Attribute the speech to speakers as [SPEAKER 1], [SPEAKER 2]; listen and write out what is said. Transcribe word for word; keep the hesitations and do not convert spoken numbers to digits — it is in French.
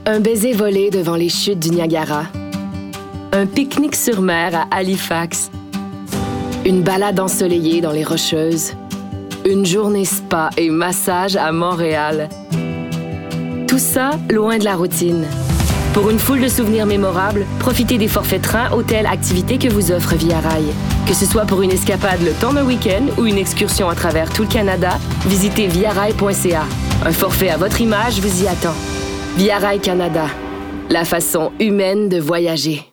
[SPEAKER 1] Un baiser volé devant les chutes du Niagara. Un pique-nique sur mer à Halifax. Une balade ensoleillée dans les Rocheuses. Une journée spa et massage à Montréal. Tout ça loin de la routine. Pour une foule de souvenirs mémorables, profitez des forfaits trains, hôtels, activités que vous offre Via Rail. Que ce soit pour une escapade le temps d'un week-end ou une excursion à travers tout le Canada, visitez via rail point c a. Un forfait à votre image vous y attend. Via Rail Canada, la façon humaine de voyager.